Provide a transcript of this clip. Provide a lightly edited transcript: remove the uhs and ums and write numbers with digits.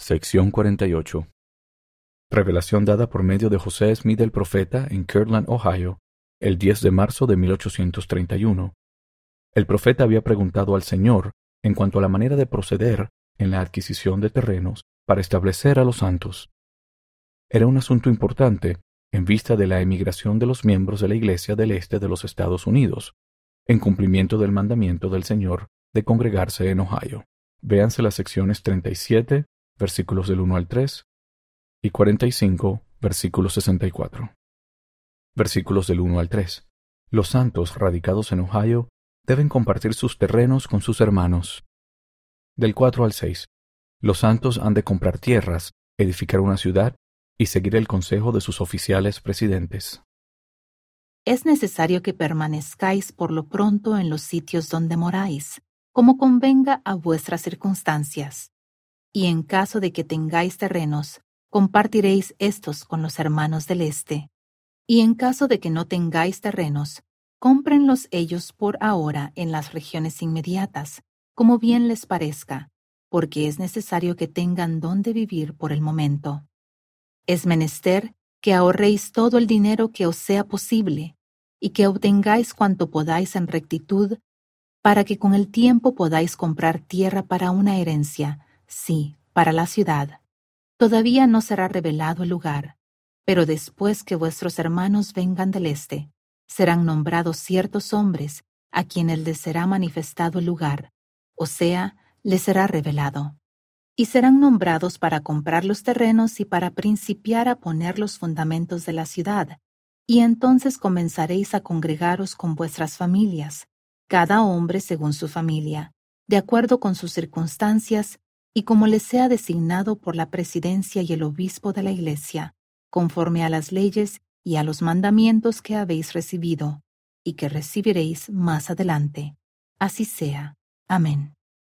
Sección 48. Revelación dada por medio de José Smith el profeta en Kirtland, Ohio, el 10 de marzo de 1831. El profeta había preguntado al Señor en cuanto a la manera de proceder en la adquisición de terrenos para establecer a los santos. Era un asunto importante en vista de la emigración de los miembros de la Iglesia del Este de los Estados Unidos, en cumplimiento del mandamiento del Señor de congregarse en Ohio. Véanse las secciones 37, versículos del 1 al 3, y 45, versículo 64. Versículos del 1 al 3. Los santos radicados en Ohio deben compartir sus terrenos con sus hermanos. Del 4 al 6. Los santos han de comprar tierras, edificar una ciudad y seguir el consejo de sus oficiales presidentes. Es necesario que permanezcáis por lo pronto en los sitios donde moráis, como convenga a vuestras circunstancias. Y en caso de que tengáis terrenos, compartiréis estos con los hermanos del este. Y en caso de que no tengáis terrenos, cómprenlos ellos por ahora en las regiones inmediatas, como bien les parezca, porque es necesario que tengan donde vivir por el momento. Es menester que ahorréis todo el dinero que os sea posible, y que obtengáis cuanto podáis en rectitud, para que con el tiempo podáis comprar tierra para una herencia, sí, para la ciudad. Todavía no será revelado el lugar, pero después que vuestros hermanos vengan del este, serán nombrados ciertos hombres a quienes les será manifestado el lugar, o sea, les será revelado. Y serán nombrados para comprar los terrenos y para principiar a poner los fundamentos de la ciudad, y entonces comenzaréis a congregaros con vuestras familias, cada hombre según su familia, de acuerdo con sus circunstancias y como les sea designado por la presidencia y el obispo de la Iglesia, conforme a las leyes y a los mandamientos que habéis recibido, y que recibiréis más adelante. Así sea. Amén.